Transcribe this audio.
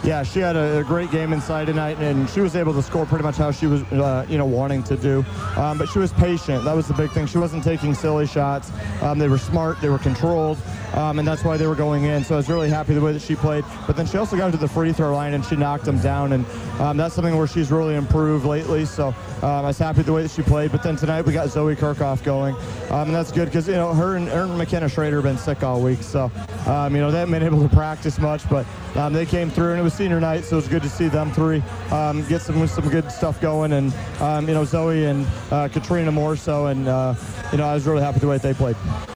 Yeah, she had a great game inside tonight, and she was able to score pretty much how she was, wanting to do. But she was patient. That was the big thing. She wasn't taking silly shots. They were smart. They were controlled, and that's why they were going in. So I was really happy the way that she played. But then she also got to the free throw line, and she knocked them down, and that's something where she's really improved lately. So I was happy the way that she played. But then tonight we got Zoe Kirchhoff going, and that's good because, her and McKenna Schrader have been sick all week. So, they haven't been able to practice much, but they came through, and it was senior night, so it was good to see them three get some good stuff going, and Zoe and Katrina more so, and I was really happy the way they played.